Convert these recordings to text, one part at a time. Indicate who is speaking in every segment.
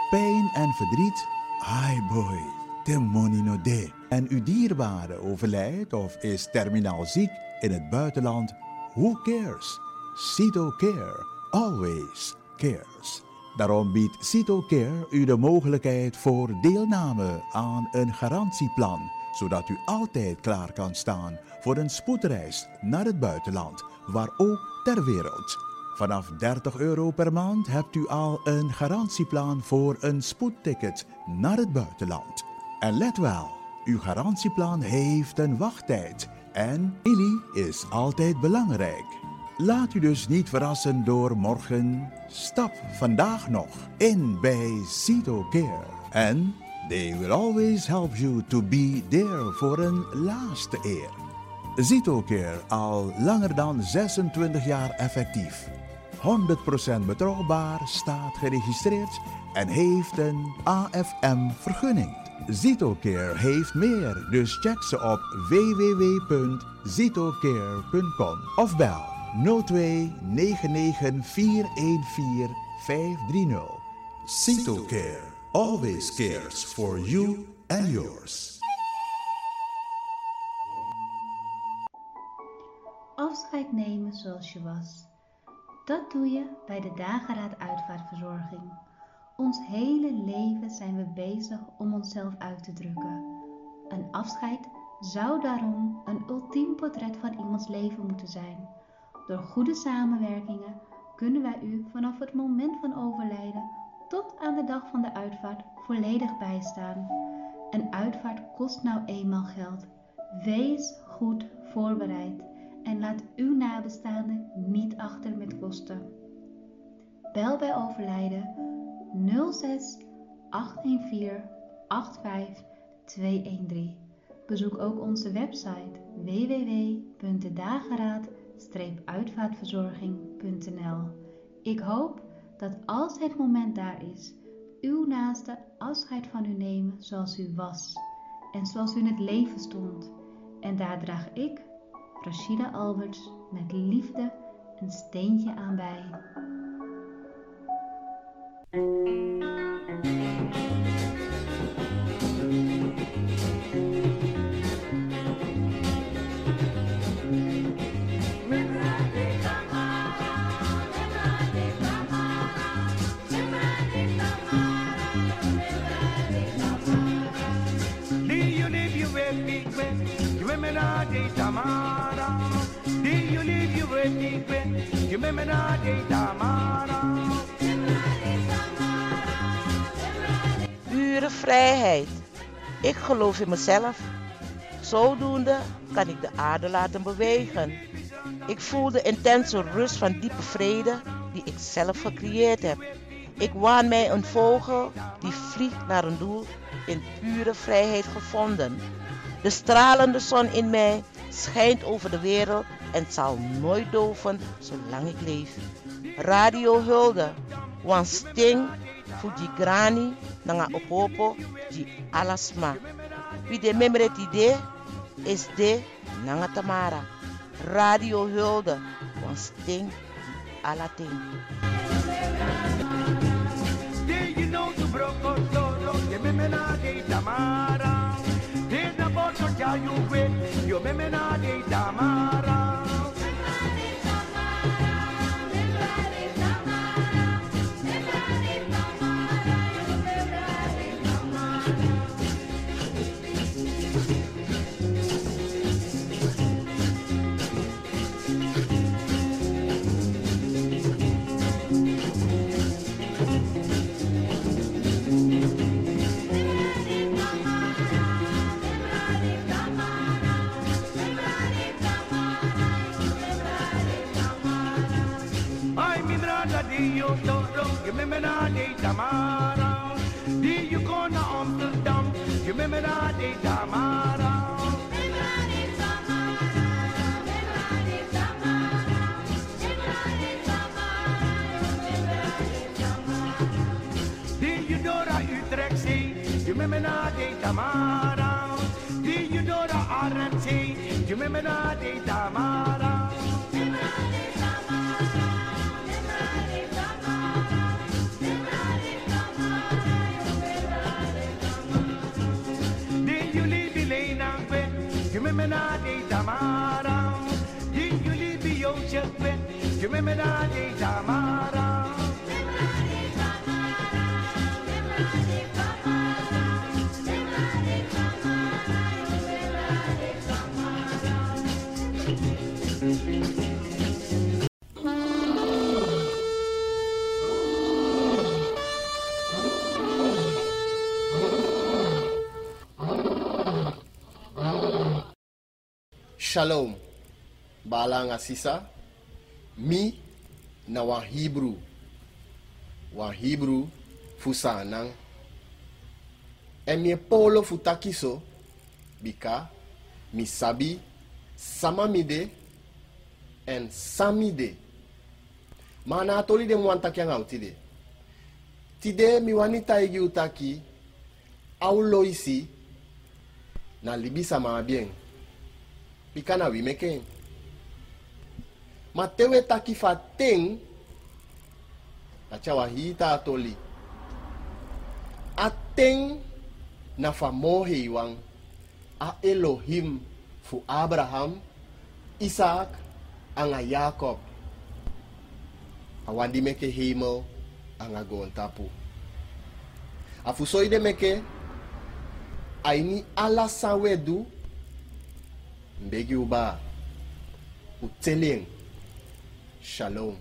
Speaker 1: Pijn en verdriet? Ai boy, de money no de. En uw dierbare overlijdt of is terminaal ziek in het buitenland? Who cares? Cito Care. Always cares. Daarom biedt Cito Care u de mogelijkheid voor deelname aan een garantieplan, zodat u altijd klaar kan staan voor een spoedreis naar het buitenland, waar ook ter wereld. Vanaf €30 per maand hebt u al een garantieplan voor een spoedticket naar het buitenland. En let wel, uw garantieplan heeft een wachttijd en familie is altijd belangrijk. Laat u dus niet verrassen door morgen. Stap vandaag nog in bij Cito Care. En they will always help you to be there voor een laatste eer. Cito Care al langer dan 26 jaar effectief. 100% betrouwbaar, staat geregistreerd en heeft een AFM-vergunning. Cito Care heeft meer, dus check ze op www.citocare.com of bel 02 99 414 530. Cito Care always cares for you and yours.
Speaker 2: Afscheid nemen zoals je was. Dat doe je bij de Dageraad Uitvaartverzorging. Ons hele leven zijn we bezig om onszelf uit te drukken. Een afscheid zou daarom een ultiem portret van iemands leven moeten zijn. Door goede samenwerkingen kunnen wij u vanaf het moment van overlijden tot aan de dag van de uitvaart volledig bijstaan. Een uitvaart kost nou eenmaal geld. Wees goed voorbereid en laat uw nabestaanden niet achter met kosten. Bel bij overlijden 06 814 85 213. Bezoek ook onze website www.dageraad-uitvaartverzorging.nl. Ik hoop dat als het moment daar is, uw naaste afscheid van u nemen zoals u was en zoals u in het leven stond. En daar draag ik, Rashida Alberts, met liefde een steentje aan bij.
Speaker 3: Pure vrijheid. Ik geloof in mezelf. Zodoende kan ik de aarde laten bewegen. Ik voel de intense rust van diepe vrede die ik zelf gecreëerd heb. Ik waan mij een vogel die vliegt naar een doel in pure vrijheid gevonden. De stralende zon in mij schijnt over de wereld en zal nooit doven zolang ik leef. Radio Hulde, wan sting fuji grani nanga opopo di alasma. Wie de memret idee is de nanga tamara. Radio Hulde, wan sting di alating.
Speaker 4: Yo me mena de Tamara. You remember de Tamara. Die you go naar Amsterdam. You remember de Tamara. Die you door naar Utrecht zee. You remember de Tamara. Die you door naar Arnhem zee. You remember de Tamara. na de tamara. You live your children. You me na de tamara.
Speaker 5: Shalom, balang asisa, mi na wan Hebrew fusanang, en mi polo futakiso, bika, mi sabi, samamide, en samide, mana atoli de mwanta kyang autide, tide mi wanita igi utaki, aulo isi, na libisa ma bien. Pikana wi meken. Matewe taki fateng. Achawa hita atoli. Ateng na famohe iwang. A Elohim fu Abraham, Isaac, anga Jacob. Awandi meke hemel anga gontapu. Afusoide meke. Aini ala sawedu. Mbegi uba, uteleng, shalom.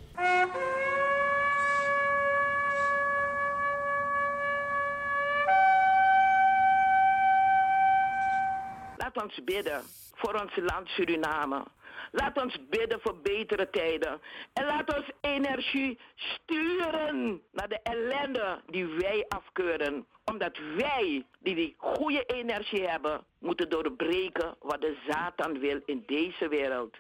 Speaker 3: Laat ons bidden voor ons land Suriname. Laat ons bidden voor betere tijden. En laat ons energie sturen naar de ellende die wij afkeuren. Omdat wij, die goede energie hebben, moeten doorbreken wat de Satan wil in deze wereld.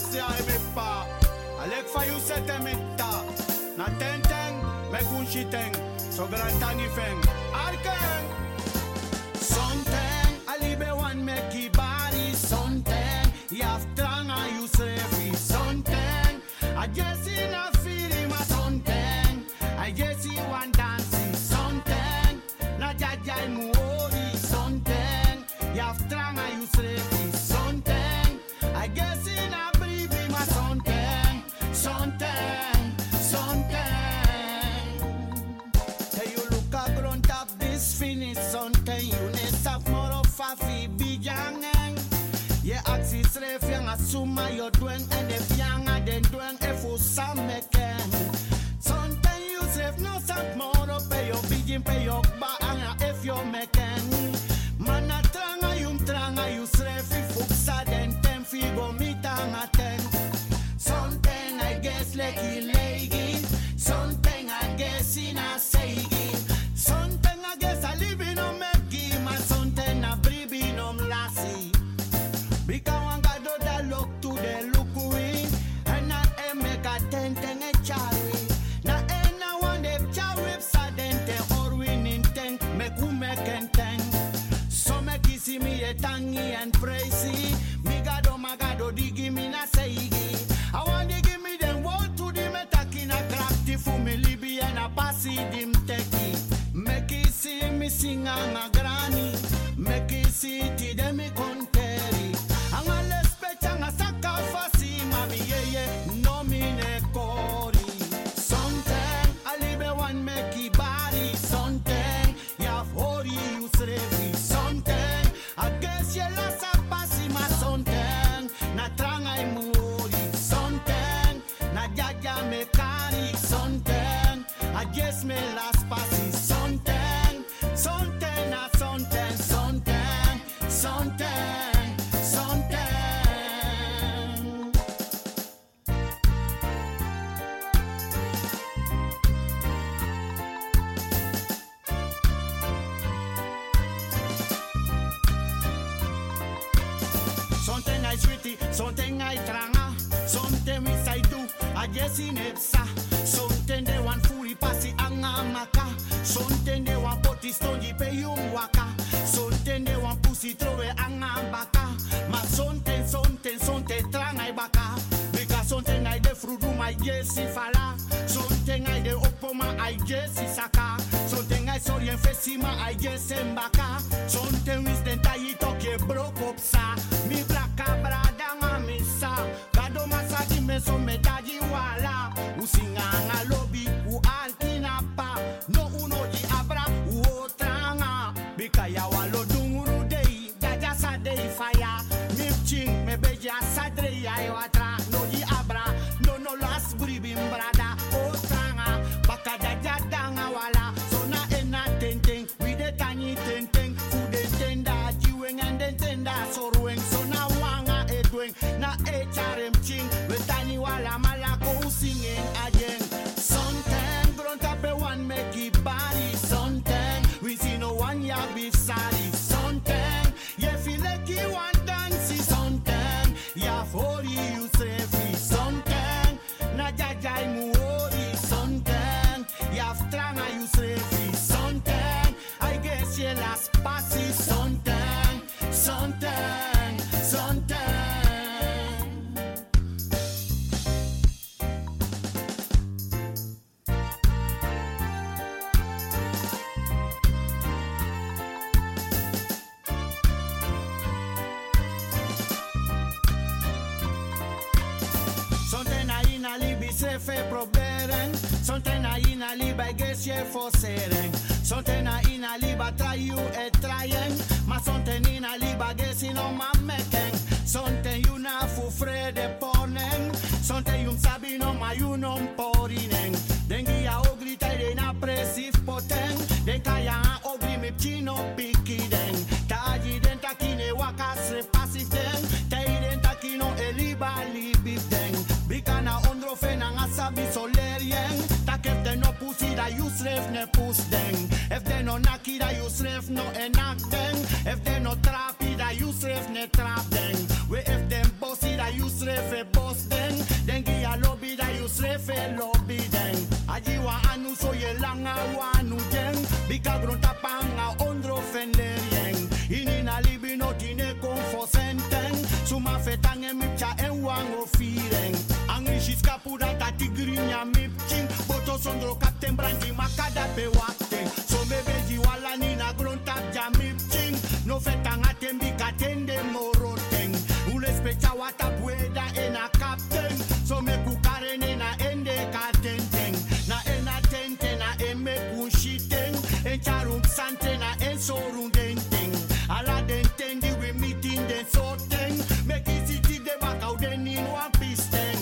Speaker 4: si ai me pa. Alek fa you sete me ta. Na tenteng, me kunshiteng. So grantani feng. Arkeng. Sonteng, alibe wan me kibari. Sonteng, yaftranga you srefi. Sonteng, I guess in a feeling my sonteng. I guess he want dancing. Sonteng, na jajai muori. Sonteng, yaftranga you srefi. Sonteng, I guess in a bribi my sonteng. Sonteng, sonteng. Hey, you look a grunt up this finish. Sonteng, you need up more of fafi bijangeng. Ye axis ref yang asuma yo dwen and if yang a den dwen if u sameken. Sonteng you ref no sap more up pay yo begin pay yo ba anga if yo meken. Mana tranga you ref if uksa den tem figo mitanga ten. Sonteng I guess leki legi. Sonteng I guess in a seigi. Sonteng I guess I live in a megi. Ma sonteng a bribi nom lassi. Bika wanga do da look to the lukui. And na emeka tenteng e chawi. Na ena wande chawi sa dente or winning ten. Meku mekenteng. So me kisi mi e tangi and praisey. Magado digi mi na seigi. I want to give me them word to the metaki na crafty for me libi and a passy dim teki. Make it see me sing a granny. Make it see ti de mi conteri. Anga lespech anga saka fasi mami ye no mi ne kori. Sonteng alibe wan meki bari. Sonteng ya fori you srevi. Sonteng I guess ye la sapasi ma sonteng. Na tranga I muri. Sonteng na jaja me kari. Sonteng I guess me las pasi. Sonteng sonteng na sonteng. Sonteng sonteng sonteng. Sonteng I sweetie, sonteng I tranga. Sonteng mi sai tu, I guess in epsa. Sonteng de wan furi pasi anga maka. Sonteng de wan poti stonji pe yung waka. Sonteng de wan pussy trove anga baka. Ma sonteng tranga I baka. Bika sonteng I de frudu my jesi fala. Sonteng I de opoma I jesi saka. Sonteng I sorry en fesima I jesi mbaka. Sonteng wis den tayi toke broke up sa. Mi blaka brada nga misa. Gado masaki me so me daji wala. Usinga nga lobby u altina pa. No uno di abra u otranga. Bika ya walo dunguru dei. Daja sa dei fire. Mipching me beja sa drei ya watra. No di abra. No las bribim brada. Otranga. Baka daja danga wala. So na ena tenteng. We de tanyi tenteng. Fude tenda jiweng and tenda sorweng. So na wanga edweng. Na echarem ching. We tanyi wala malako singing again. Sonteng grunta pe wan meki body. Sonteng we see no one ya beef sari. Sonteng ye feel like you want dancy. Sonteng ya for you srefi. Sonteng na jajai muori. Sonteng ya stranga you srefi. Sonteng I guess ye las pasi. Sonteng sonteng sonteng. Sonteng na ina libi se fe proberen. Sonteng na ina liba guess ye for seren. Sonteng na ina liba try you e tryen. Ma sonteng ina liba guess no ma meken. Sonteng you na fu frede ponen. Sonteng you sabi no ma you no porinen. Dengi ya ogri tai de na presif poten. Den kaya ogri mi chino piki den. Taji den takine wakas repasiten. Tai den takino eliba libi den. Bikana ondro fena ngasabi solerien. Takef den no pussy da you sref ne pus den. If den no naki da you sref no enak den. If den no trapi da you sref ne trap den. We if den bossy da da you srefe boss den. Dengi ya lobby da you srefe lobby den. Aji wa anu so ye langa wanu den. Bika grunta panga ondro fender yen. Inina libi no tine confosenten. Suma fetange mipcha en wango firen. Anglish kapuda tati grinya mipching. Boto sondro captain brandi makada pe wakten. So bebeji wala nina grunta ja mipching. No fetanga tembi katende moroten. Ule specha wata pueda ena captain. So me kukare na ende katenten. Na ena tente na eme kunshiten. En charum sante na en sorun denten. Ala denten di we meeting den sorten. Make it city de bakau den in one piece ten.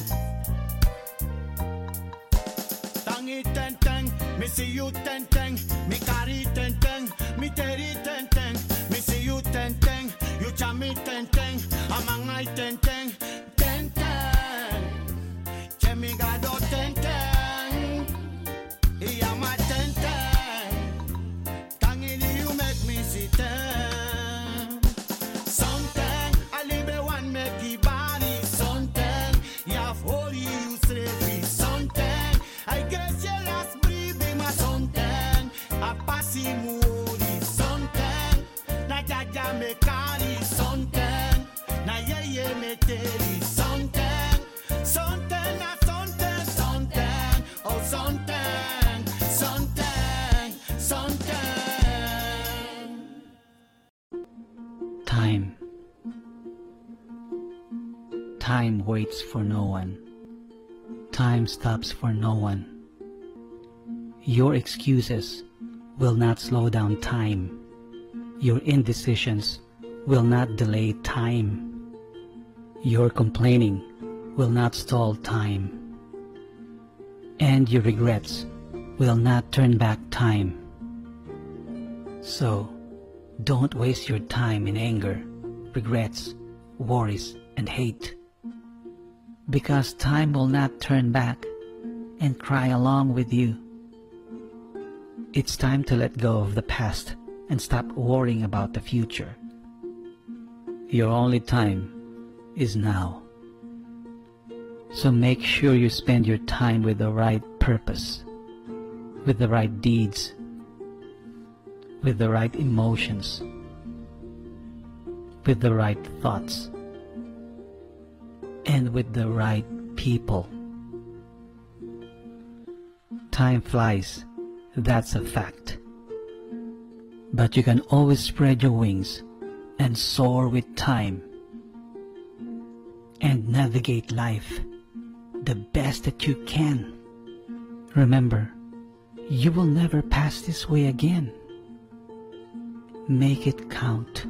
Speaker 4: Tangi tenten, me see you tenten. Me carry tenten, me teri tenten. Me see you tenten, you chami tenten. Amangai tenten, tenten. Chemi gado tenten. Iyama tenten. Tangi di you make me see ten. Something, I live one make it body. Something, ya for you straight. Something, I guess your last breathe be my something. A passi muri. Something, na jaja me carry. Something, na ye me teri. Something, something, na something, something. Oh something, something, something.
Speaker 6: Time. Time waits for no one. Time stops for no one. Your excuses will not slow down time. Your indecisions will not delay time. Your complaining will not stall time. And your regrets will not turn back time. So, don't waste your time in anger, regrets, worries, and hate. Because time will not turn back and cry along with you. It's time to let go of the past and stop worrying about the future. Your only time is now. So make sure you spend your time with the right purpose, with the right deeds, with the right emotions, with the right thoughts, and with the right people. Time flies, that's a fact. But you can always spread your wings and soar with time and navigate life the best that you can. Remember, you will never pass this way again. Make it count.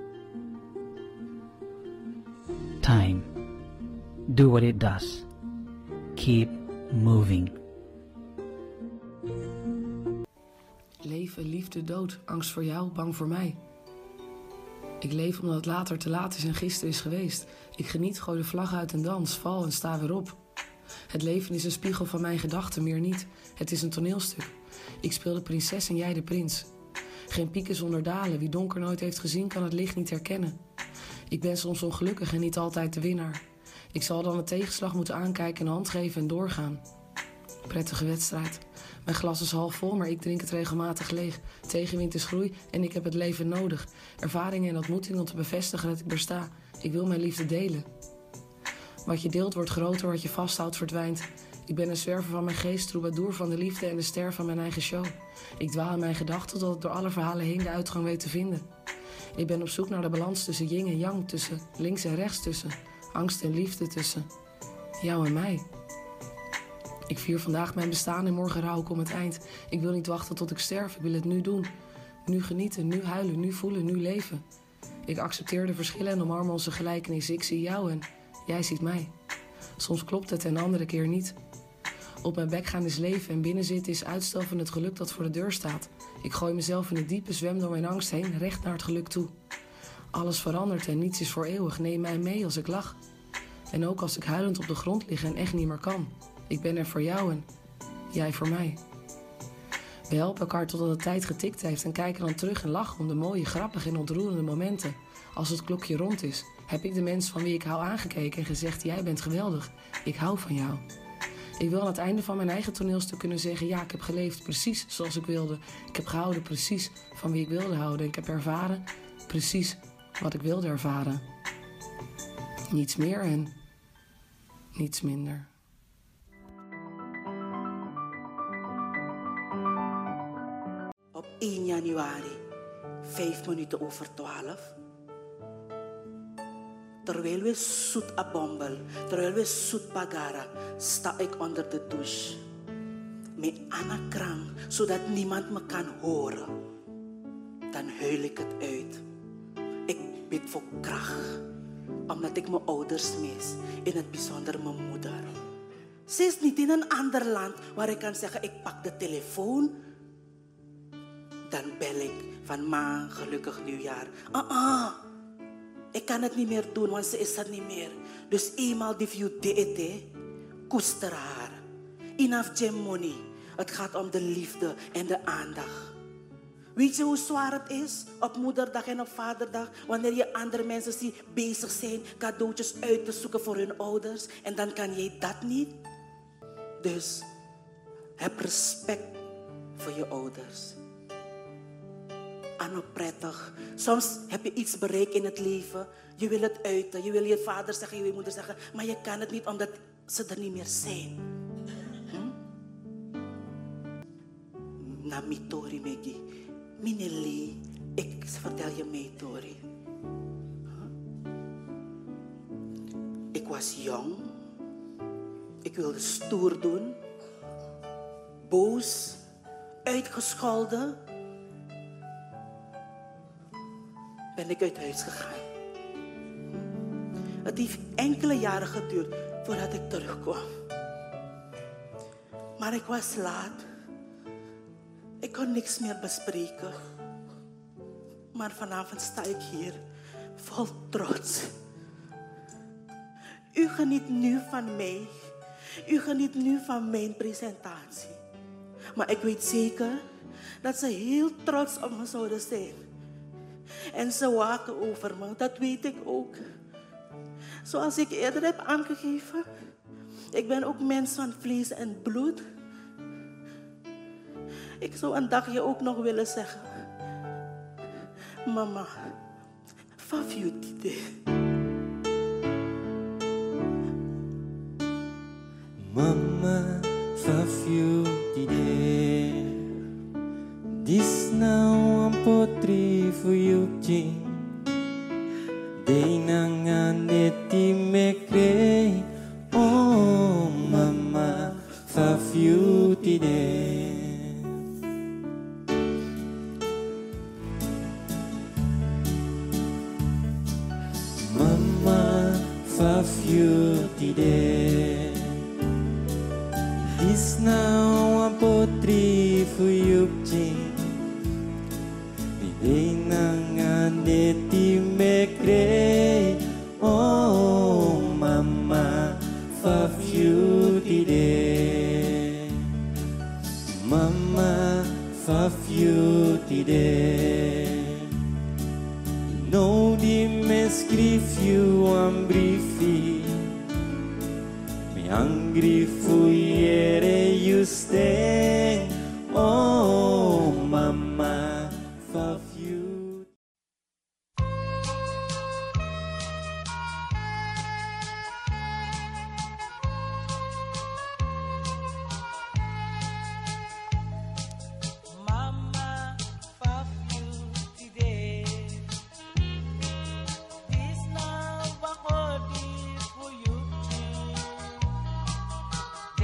Speaker 6: Time. Do what it does. Keep moving.
Speaker 7: Leven, liefde, dood, angst voor jou, bang voor mij. Ik leef omdat het later te laat is en gisteren is geweest. Ik geniet, gooi de vlag uit en dans, val en sta weer op. Het leven is een spiegel van mijn gedachten, meer niet. Het is een toneelstuk. Ik speel de prinses en jij de prins. Geen pieken zonder dalen. Wie donker nooit heeft gezien, kan het licht niet herkennen. Ik ben soms ongelukkig en niet altijd de winnaar. Ik zal dan de tegenslag moeten aankijken, een hand geven en doorgaan. Prettige wedstrijd. Mijn glas is half vol, maar ik drink het regelmatig leeg. Tegenwind is groei en ik heb het leven nodig. Ervaringen en ontmoetingen om te bevestigen dat ik besta. Ik wil mijn liefde delen. Wat je deelt wordt groter, wat je vasthoudt verdwijnt. Ik ben een zwerver van mijn geest, troubadour van de liefde en de ster van mijn eigen show. Ik dwaal in mijn gedachten tot ik door alle verhalen heen de uitgang weet te vinden. Ik ben op zoek naar de balans tussen yin en yang, tussen links en rechts, tussen angst en liefde, tussen jou en mij. Ik vier vandaag mijn bestaan en morgen rouw ik om het eind. Ik wil niet wachten tot ik sterf, ik wil het nu doen. Nu genieten, nu huilen, nu voelen, nu leven. Ik accepteer de verschillen en omarm onze gelijkenis. Ik zie jou en jij ziet mij. Soms klopt het en de andere keer niet. Op mijn bek gaan is leven en binnenzitten is uitstel van het geluk dat voor de deur staat. Ik gooi mezelf in het diepe, zwem door mijn angst heen, recht naar het geluk toe. Alles verandert en niets is voor eeuwig. Neem mij mee als ik lach. En ook als ik huilend op de grond lig en echt niet meer kan. Ik ben er voor jou en jij voor mij. We helpen elkaar totdat de tijd getikt heeft en kijken dan terug en lachen om de mooie, grappige en ontroerende momenten. Als het klokje rond is, heb ik de mens van wie ik hou aangekeken en gezegd: jij bent geweldig, ik hou van jou. Ik wil aan het einde van mijn eigen toneelstuk kunnen zeggen: ja, ik heb geleefd precies zoals ik wilde. Ik heb gehouden precies van wie ik wilde houden. Ik heb ervaren precies wat ik wilde ervaren. Niets meer en niets minder.
Speaker 8: Op 1 januari, 11:05. Terwijl we zoet abombel, terwijl we zoet bagara, sta ik onder de douche. Met anakrang, zodat niemand me kan horen. Dan huil ik het uit. Ik bid voor kracht, omdat ik mijn ouders mis, in het bijzonder mijn moeder. Ze is niet in een ander land waar ik kan zeggen: ik pak de telefoon. Dan bel ik van: ma, gelukkig nieuwjaar. Ik kan het niet meer doen, want ze is er niet meer. Dus eenmaal die view deed, koester haar. Enough jam money. Het gaat om de liefde en de aandacht. Weet je hoe zwaar het is op moederdag en op vaderdag, wanneer je andere mensen ziet bezig zijn cadeautjes uit te zoeken voor hun ouders en dan kan jij dat niet? Dus heb respect voor je ouders. Anno prettig. Soms heb je iets bereikt in het leven. Je wil het uiten. Je wil je vader zeggen, je wil je moeder zeggen. Maar je kan het niet omdat ze er niet meer zijn. Na mitori megi. Mineli. Ik vertel je mee, Tori. Ik was jong. Ik wilde stoer doen. Boos. Uitgescholden. Ben ik uit huis gegaan. Het heeft enkele jaren geduurd voordat ik terugkwam. Maar ik was laat. Ik kon niks meer bespreken. Maar vanavond sta ik hier vol trots. U geniet nu van mij. U geniet nu van mijn presentatie. Maar ik weet zeker dat ze heel trots op me zouden zijn. En ze waken over me, dat weet ik ook. Zoals ik eerder heb aangegeven. Ik ben ook mens van vlees en bloed. Ik zou een dagje ook nog willen zeggen: mama, fafjutide.
Speaker 9: Mama, fafjutide. Dis now ang potri fuyuking. Day nangan eti mekre. Oh mama, fafjutide. Mama, fafjutide. Dis now ang potri fuyuking. Day nangan eti mekre. Oh mama, fafjutide. Mama, fafjutide. No di me scrifiu un briefi. Me angry fuiere juste. Oh mama, fafjutide.
Speaker 10: Mama, fafjutide. Dis now ako di fuyuti.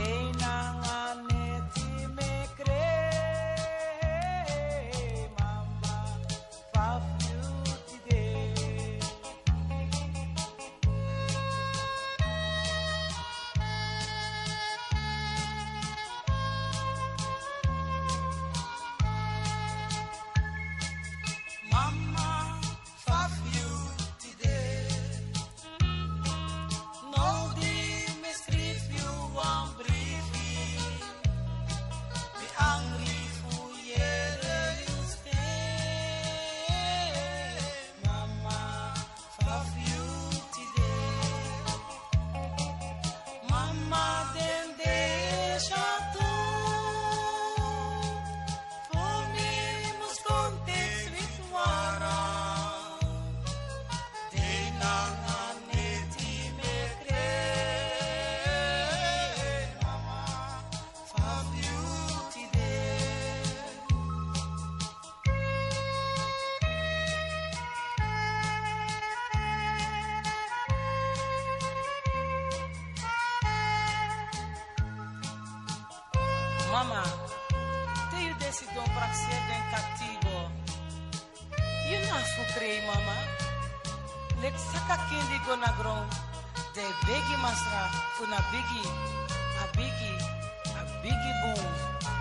Speaker 10: Mama, te you desi don praxia den katibo. You na fukre, mama. Lek saka kindi go na ground. De bigi masra funa bigi. A bigi boom.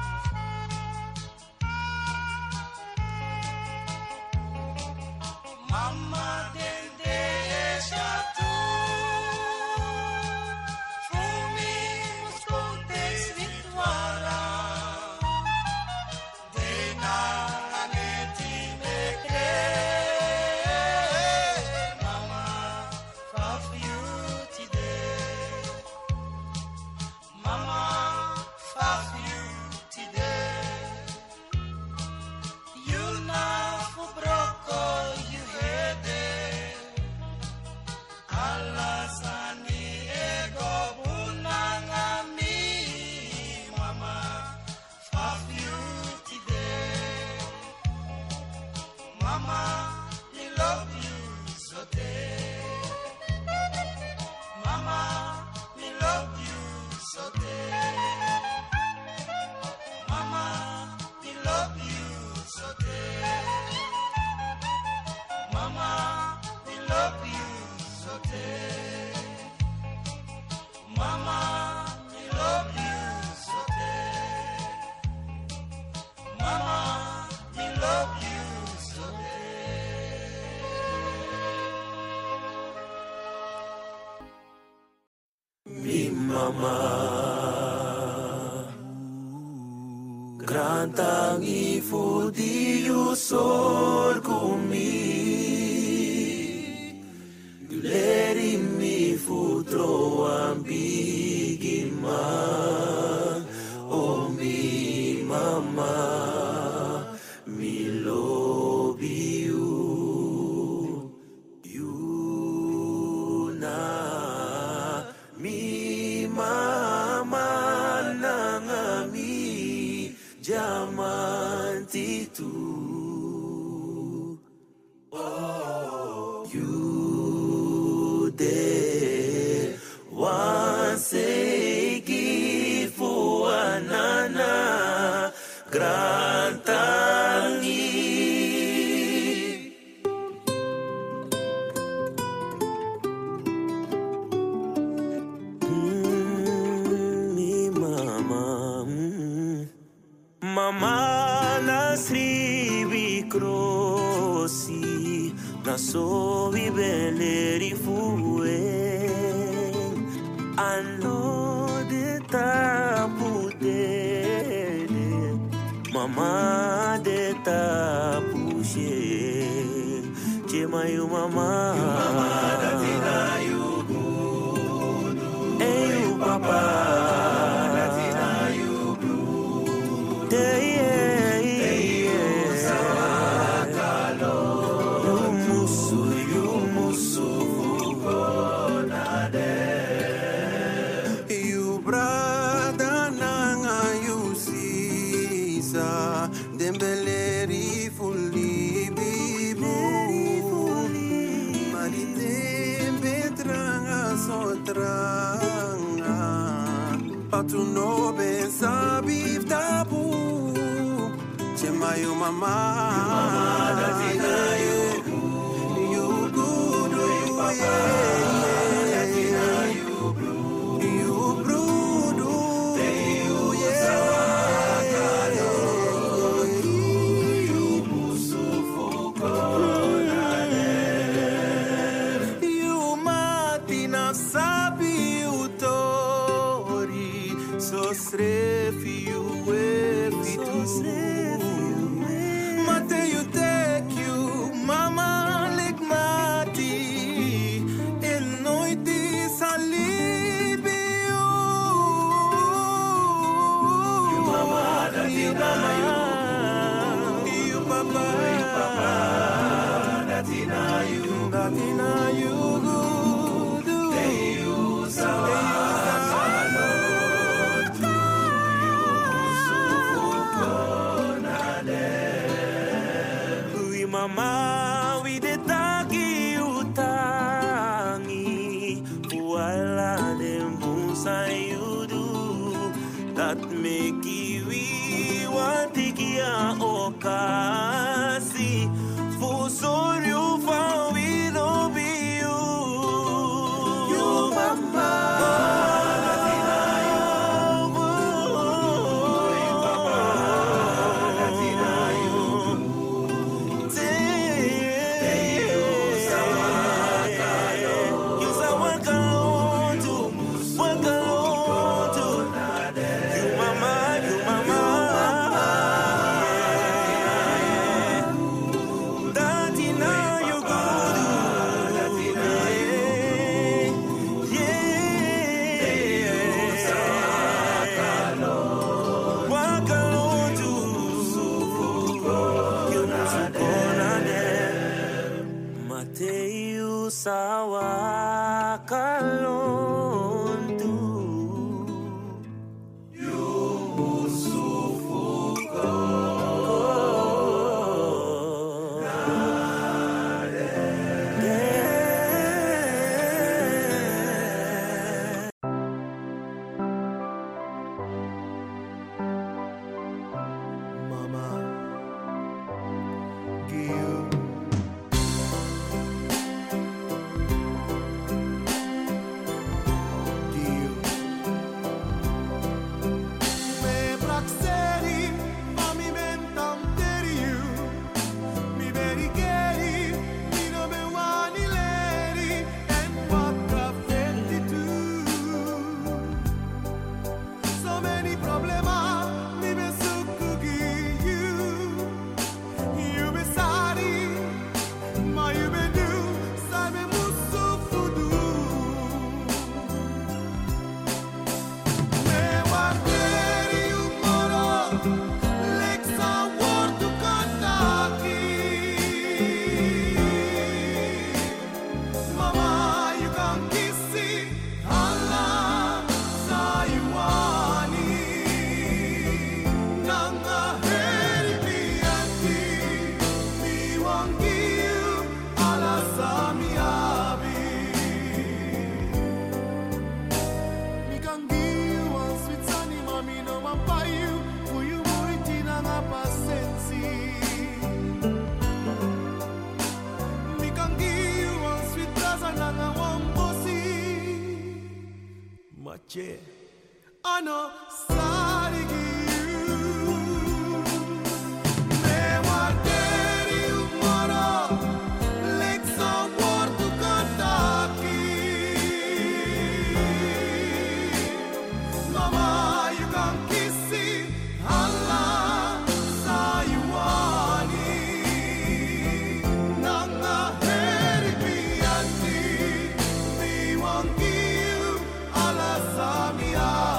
Speaker 10: Mama den de shatu. Fumi musko tes vitwara. De na aneti mekre. Mama faf you today. Mama faf you today. You na fu broko you hede. Alasani ego bunangami. Mama faf you today. Mama, we love you so day. Mama, we love you so day. Mama, we love you so day. Mama, we love you so day. Mama, we love you so day. Mama, we love you so day.
Speaker 9: Mi mama grantang ifudiu sorgumi Guleri mi futro ambigima Oh mi mama mi love you You na mi mama nangami jamantitu Oh you there once again for anana grantangi mi mama Mama nasribi crossi na so beleri fue Ano de tapude Mama de tapushe Chemayu mama datina yugu Eyu papa datina yugu Yumusu fukonade You brada nanga yusisa Dembeleri fulli bibu Marite betranga sotranga Patu no besabi tabu Chemayu mama datina yugu You good papa datina yugu You brudu you sakalo You musu fukonade You matina sabi utori So srefi you Mate you take you mama like mati El noiti salibio You mama datina You papa datina you good you sawakalo Mama, we the taki utangi, wala dem bunsa you do that make you tikia okasi. For so you found we don't be you. You mama. Sawa kalontu yumusufuko
Speaker 4: Mama, give I know sorry me guarderi un moro l'exo porto cantaki mama you can kiss it Allah sayuani nanga heri pianti mi wangi Allah sami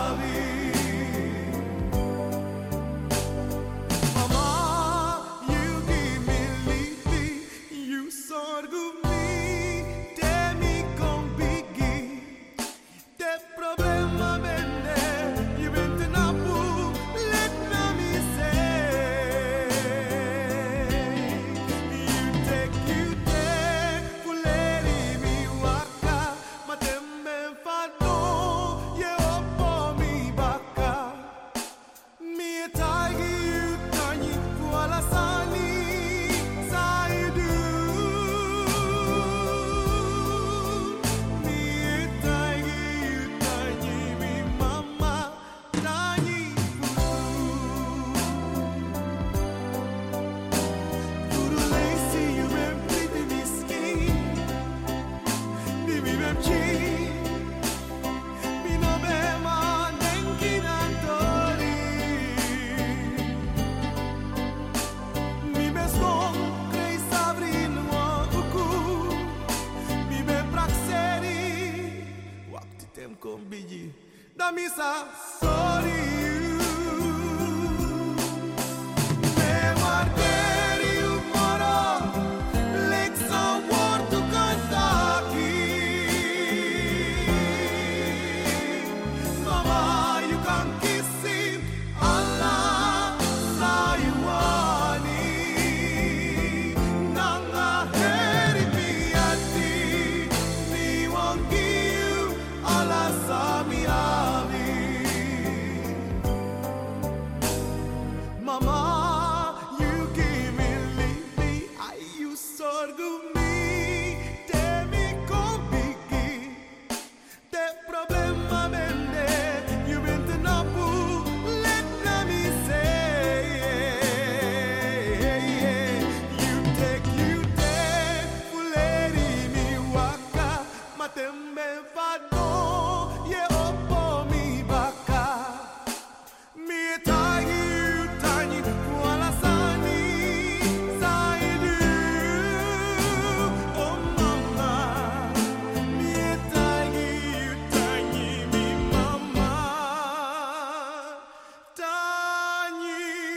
Speaker 4: Damisa, sorry me guarderi un moro l'exo porto cantaki mama you can kiss it Allah sayuani nanga heri piati mi wangi Allah sami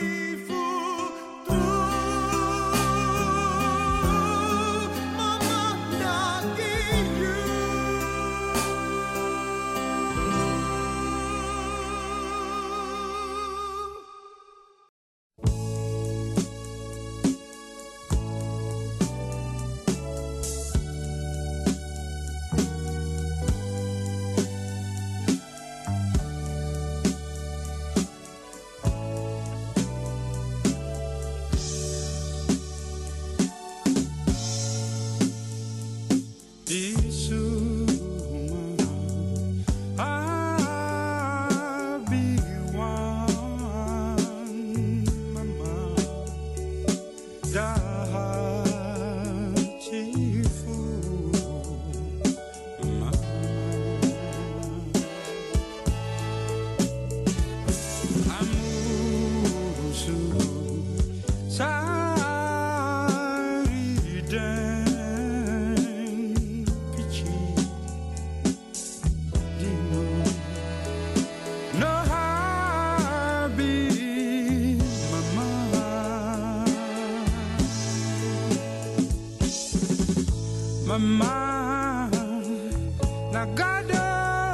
Speaker 11: Mama, nagado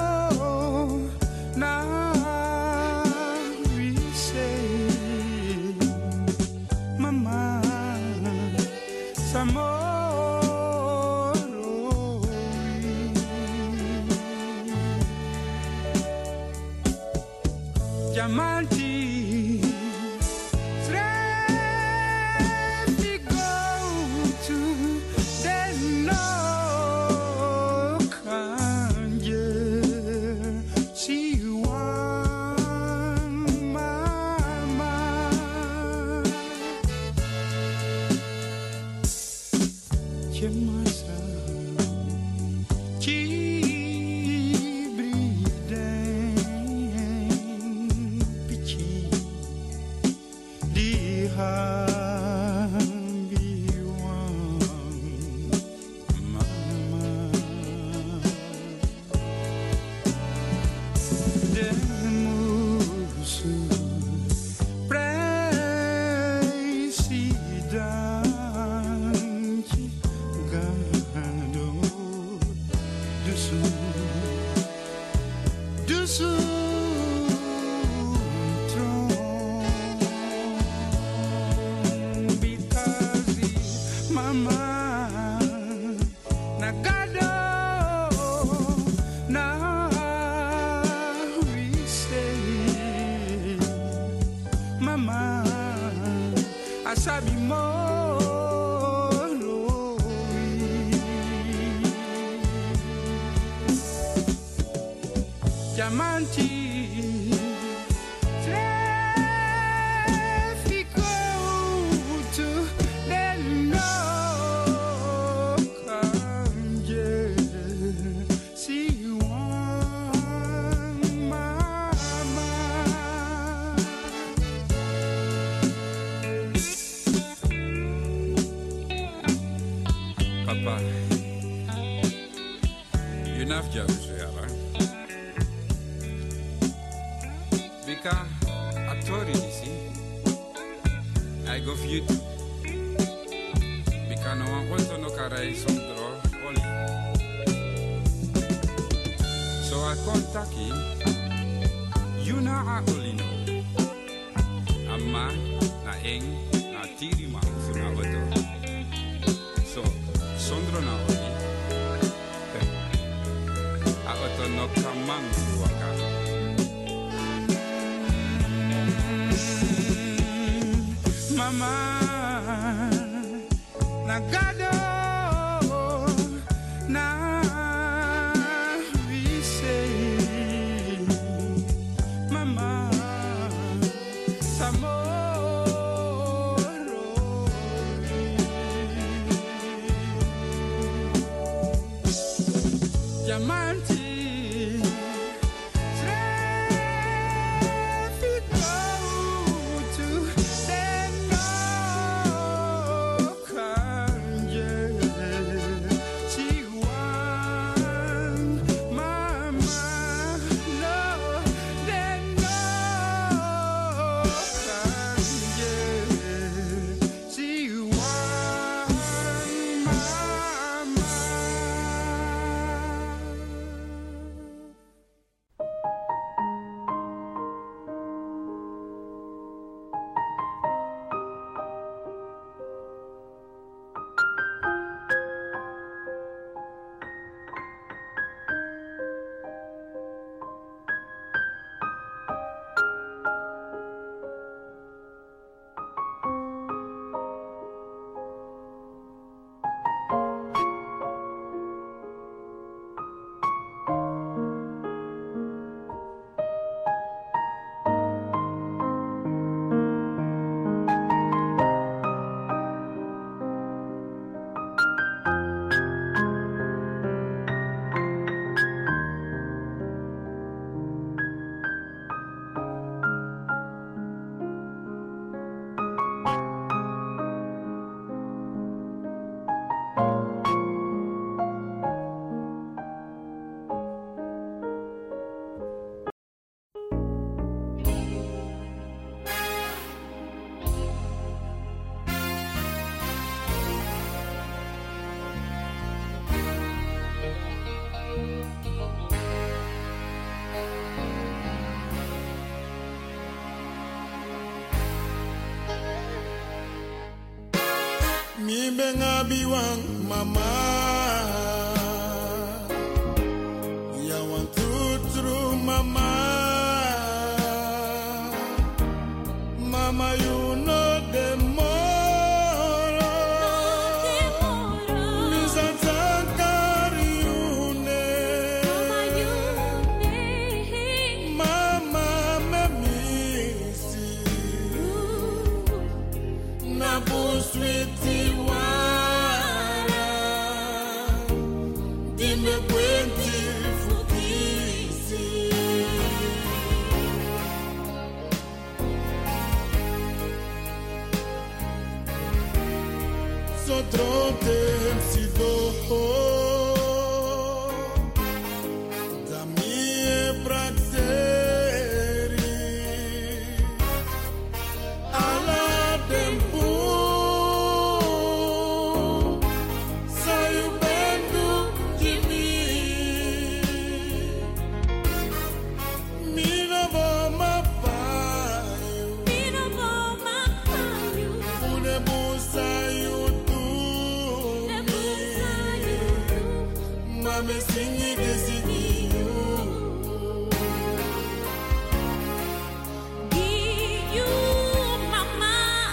Speaker 11: na we say, Mama, samoro, Diamanti.
Speaker 12: Papa, you have just because I told you, see, I go for you too. Because no one wants to know caray some draw only. So I contact him. You know I only know. Amma na eng na tiri ma na auto. So sondro na only. A auto no kamang waka. Mama, nagado na we say, Mama, samoro, diamanti.
Speaker 4: Mi benga biwang mama. Ya want true mama. Mama, you know the more. Misa tankari une. Mama, me misi. Na buswiti wara. Dime kwenti fukisi. So trotem si do da mie praxeri ala tempo saio bendo de mim mira voma paio une busaio Mame singi desigi you.
Speaker 13: You, mama.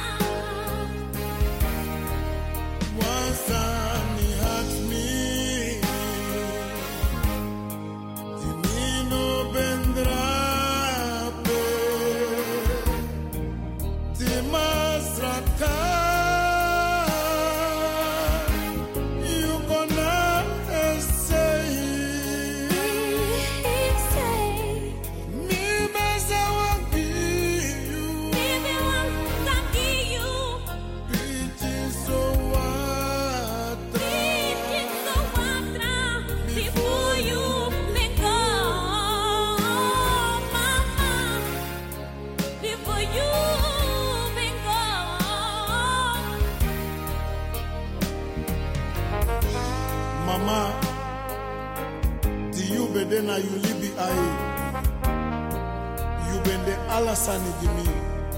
Speaker 4: Wasani hat me. Dimino bendrape. Dimasraka. You gonna say. Me besa wangi you. Bitches so watra.
Speaker 13: Before you may go, mama. Before you may go.
Speaker 4: Mama, di you bedena you libi ai. You bende alasani gimi.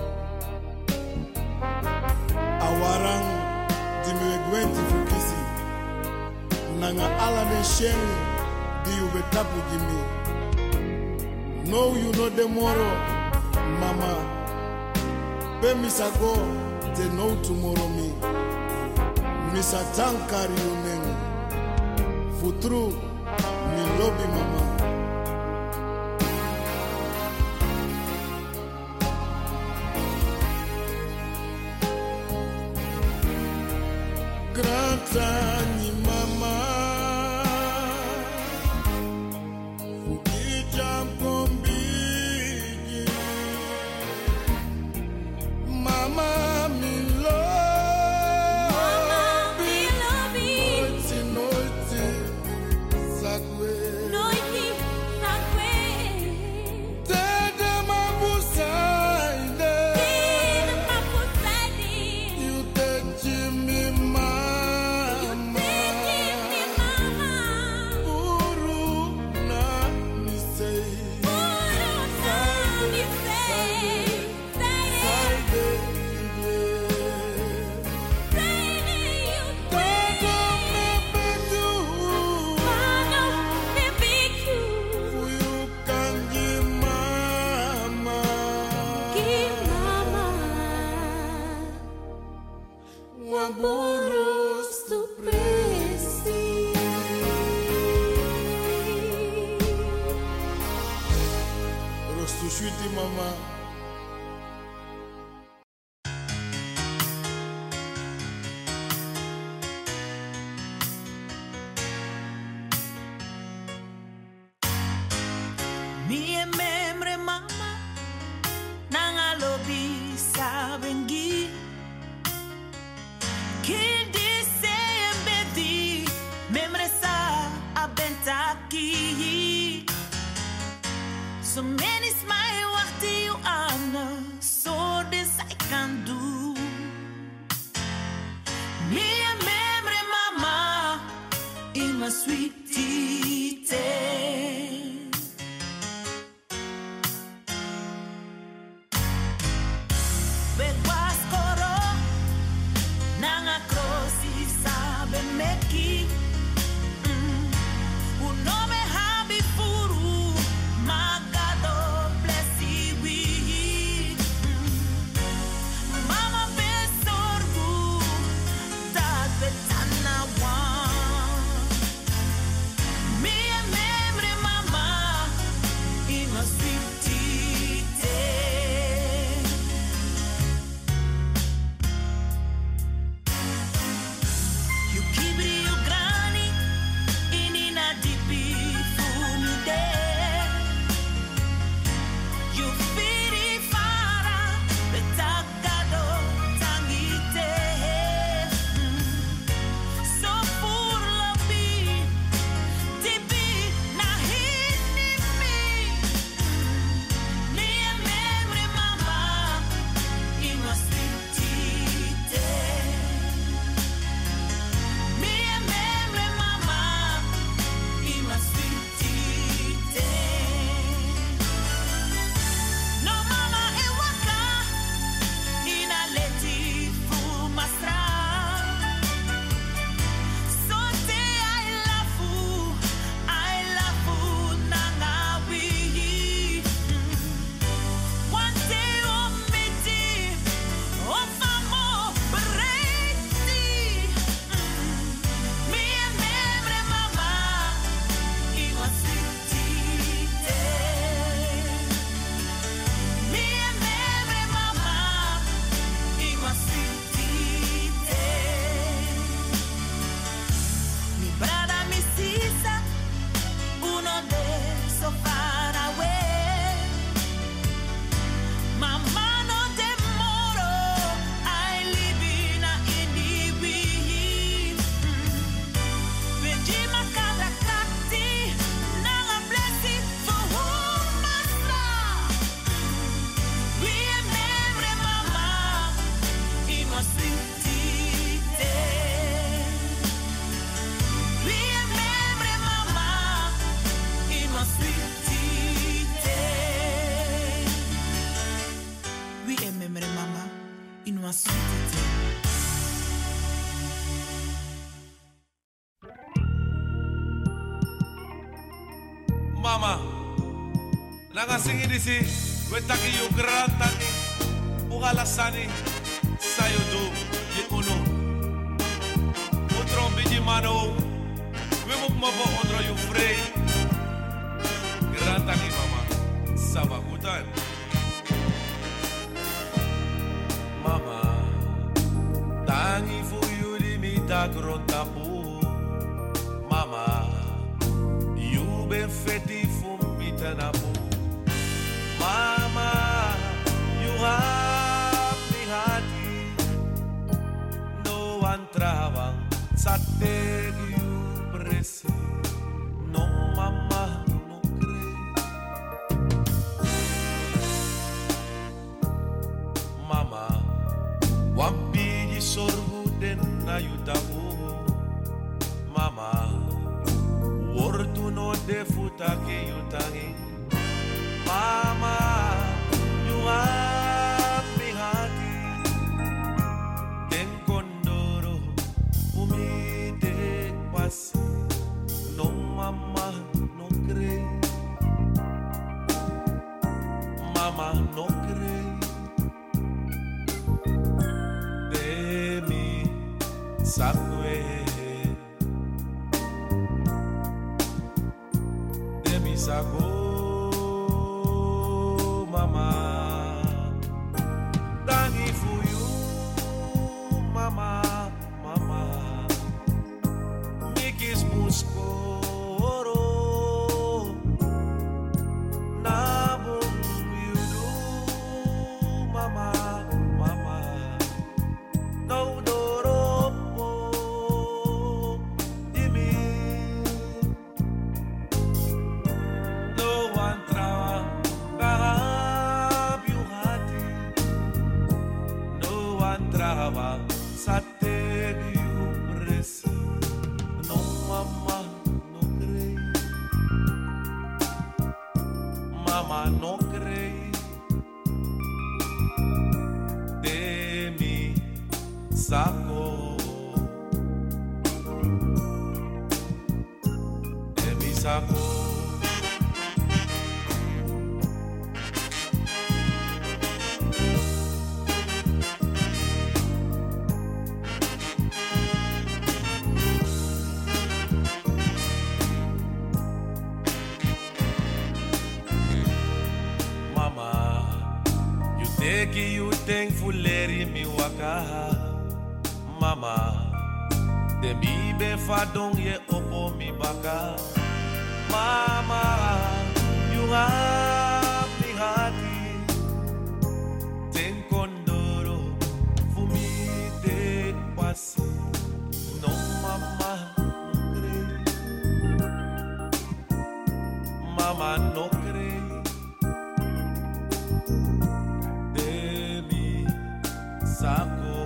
Speaker 4: Awarang di mwegwenti fukisi. Nanga ala ne sheng di you betapu gimi. No you know tomorrow, mama. Be misago te know tomorrow me. Misa tankari unengu. Futru mi lobby mama. Grantani mama. Fukijam kombigi. Mama mi lobby. Noiti sakwe. Dede mabusaide. You techi mi mama. Uru na mi say. Saide.
Speaker 13: Burros tu presi.
Speaker 4: Rostu sweetie mama.
Speaker 14: Mi membre mama nanga lobi sabengi. Qu'il dise embedi memre sa abentaki. So many smile wachti you ana so this I can do. Me membre mama in my sweetie te. Nanga cross uma sweetite. Mi brada mi sisa, uno de so far away. Mama no demoro, I live in a Benji makadra krakti, nanga blessing for whom masra. We remember mama, ima sweetite. We remember mama, ima sweetite. We remember mama, ima sweetite.
Speaker 9: Mama, nanga singi disi, wetaki yu grantani, ugalasani, sayodo, ye uno. Utron biji mano, we muk mobo ondro yu frey. Grantani mama, sabakutan. Mama, tangi fu yu limita grontapu. Mama, you been feti for me tanapu. Mama, you have me hati. No one travang, sate you presi. No mama, no cre. Mama, wampi di sorbu den na yutabu. Mama, wortu no de futa ke yutangi. Mama, you have me hati. Den kondoro, umide pasi. No mama, no cre. Mama, no cre. De mi sakwe. Sago, mama, dangi for you, mama, mama, mikis muskoro, nabum you do, mama, mama, no doropo, dimi. Mama no crei de mi saco, de mi saco. Eki you thankful leri mi waka. Mama, de mi be fadong ye opo mi baka. Mama, you have me hati. Ten kondoro, fu mi te pasi. No mama, no crei. Mama, no crei. Saco,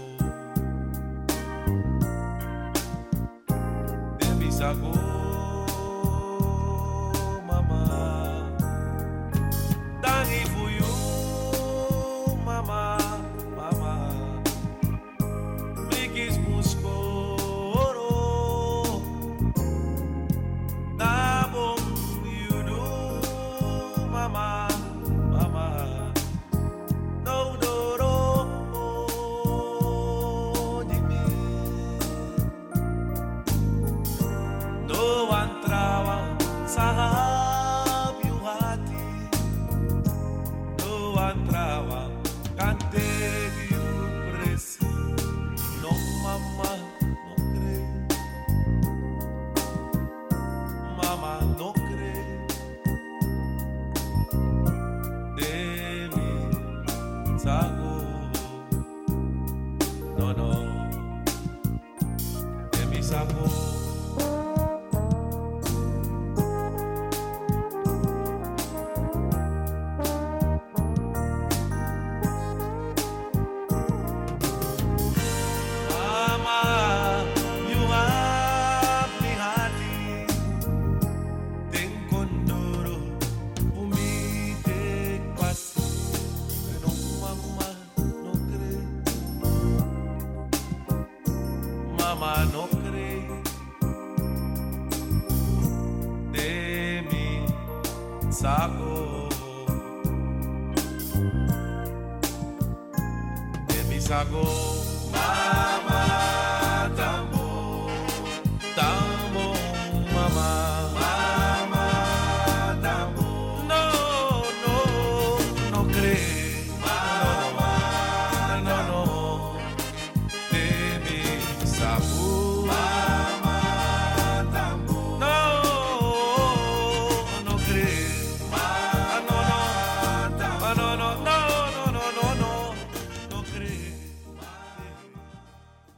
Speaker 9: de mi saco, mama, tangi for you, mama, mama, mikis muskoro, nabom you do, mama, mama, no doro. No no, no. De mi saco. Mama no cree de mi saco, de mi saco.